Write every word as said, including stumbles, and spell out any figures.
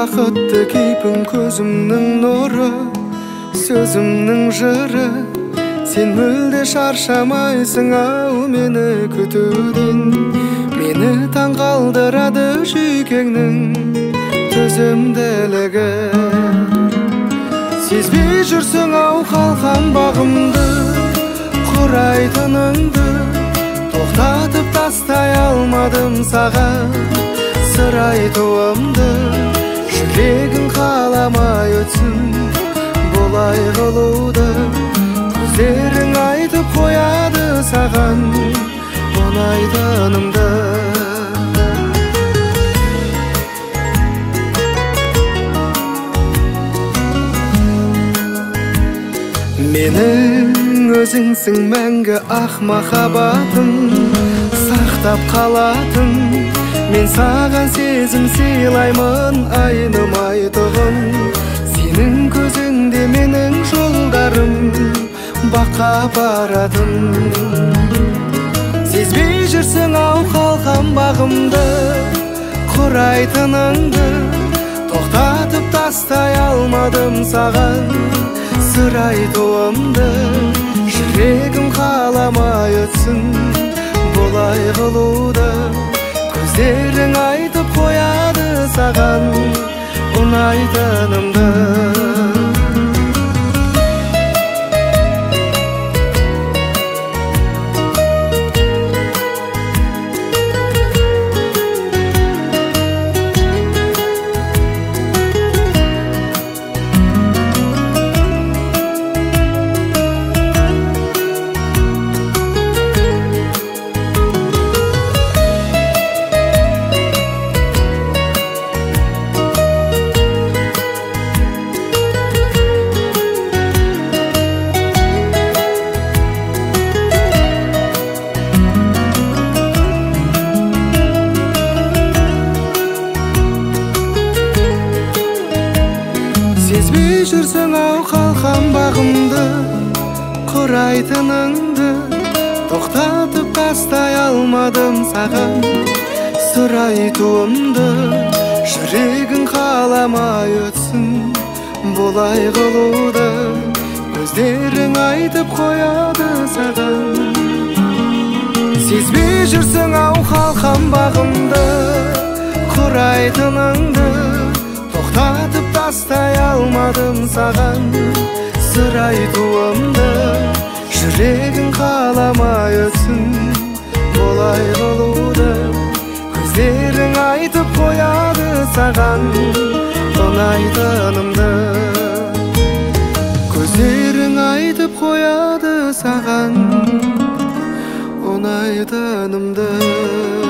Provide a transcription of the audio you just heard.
бақытты кейпің көзімнің нұры, сөзімнің жыры. Сен мүлде шаршамайсың ау мені күтуден. Мені таң қалдырады жүйкеңнің төзімділігі. Сезбей жүрсің ау қалқан бағымды, құрайтыныңды. Тоқтатып тастай алмадым саған сыр айтуымды. Жүрегің қаламай өтсін болай қылуды. Көздерің айтып қояды саған ұнайтынымды. Менің өзіңсің мәңгі ақ махаббатым, сақтап қалатын. Мен саған сезім сыйлаймын айнымайтұғын. Сенің көзіңде менің жолдарым баққа баратын. Сезбей жүрсің ау қалқан бағымды, құрайтыныңды. Тоқтатып тастай алмадым саған сыр айтуымды. Жүрегім қаламай өтсін болай қылуды. Көздерің айтып қояды саған ұнайтынымды. Сезбей жүрсің ау қалқан бағымды, құрайтыныңды. Тоқтатып тастай алмадым саған сыр айтуымды. Жүрегің қаламай өтсін болай қылуды. Көздерің айтып қояды саған. Сезбей жүрсің ау қалқан бағымды, құрайтыныңды. Тоқтатып тастай алмадым саған сыр айтуымды. Жүрегің қаламай өтсін болай қылуды. Көздерің айтып қояды саған ұнайтынымды. Көздерің айтып қояды саған ұнайтынымды.